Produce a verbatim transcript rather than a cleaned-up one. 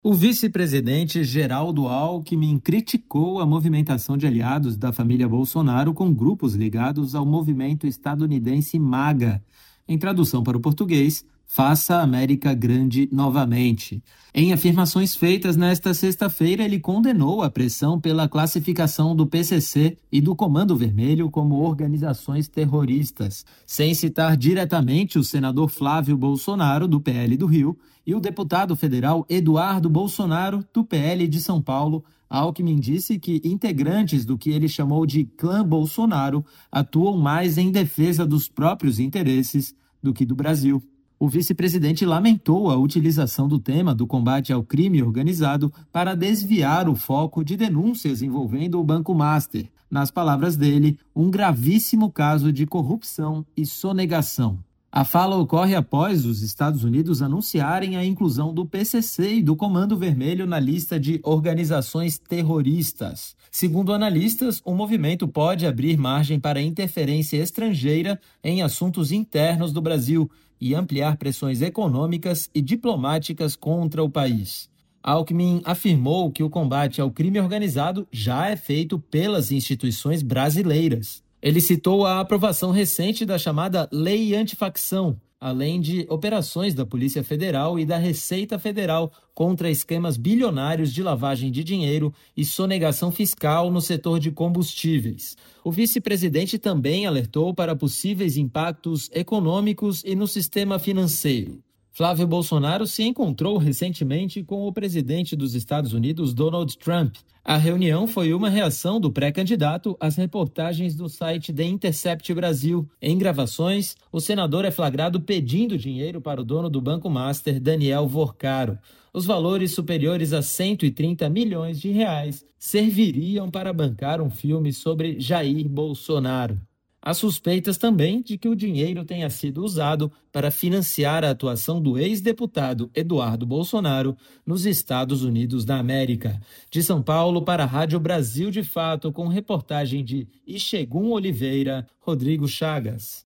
O vice-presidente Geraldo Alckmin criticou a movimentação de aliados da família Bolsonaro com grupos ligados ao movimento estadunidense MAGA. Em tradução para o português, Faça a América Grande novamente. Em afirmações feitas nesta sexta-feira, ele condenou a pressão pela classificação do P C C e do Comando Vermelho como organizações terroristas, sem citar diretamente o senador Flávio Bolsonaro, do P L do Rio, e o deputado federal Eduardo Bolsonaro, do P L de São Paulo. Alckmin disse que integrantes do que ele chamou de clã Bolsonaro atuam mais em defesa dos próprios interesses do que do Brasil. O vice-presidente lamentou a utilização do tema do combate ao crime organizado para desviar o foco de denúncias envolvendo o Banco Master. Nas palavras dele, um gravíssimo caso de corrupção e sonegação. A fala ocorre após os Estados Unidos anunciarem a inclusão do P C C e do Comando Vermelho na lista de organizações terroristas. Segundo analistas, o movimento pode abrir margem para interferência estrangeira em assuntos internos do Brasil e ampliar pressões econômicas e diplomáticas contra o país. Alckmin afirmou que o combate ao crime organizado já é feito pelas instituições brasileiras. Ele citou a aprovação recente da chamada Lei Antifacção, além de operações da Polícia Federal e da Receita Federal contra esquemas bilionários de lavagem de dinheiro e sonegação fiscal no setor de combustíveis. O vice-presidente também alertou para possíveis impactos econômicos e no sistema financeiro. Flávio Bolsonaro se encontrou recentemente com o presidente dos Estados Unidos, Donald Trump. A reunião foi uma reação do pré-candidato às reportagens do site The Intercept Brasil. Em gravações, o senador é flagrado pedindo dinheiro para o dono do Banco Master, Daniel Vorcaro. Os valores superiores a cento e trinta milhões de reais serviriam para bancar um filme sobre Jair Bolsonaro. Há suspeitas também de que o dinheiro tenha sido usado para financiar a atuação do ex-deputado Eduardo Bolsonaro nos Estados Unidos da América. De São Paulo para a Rádio Brasil de Fato, com reportagem de Ixegum Oliveira, Rodrigo Chagas.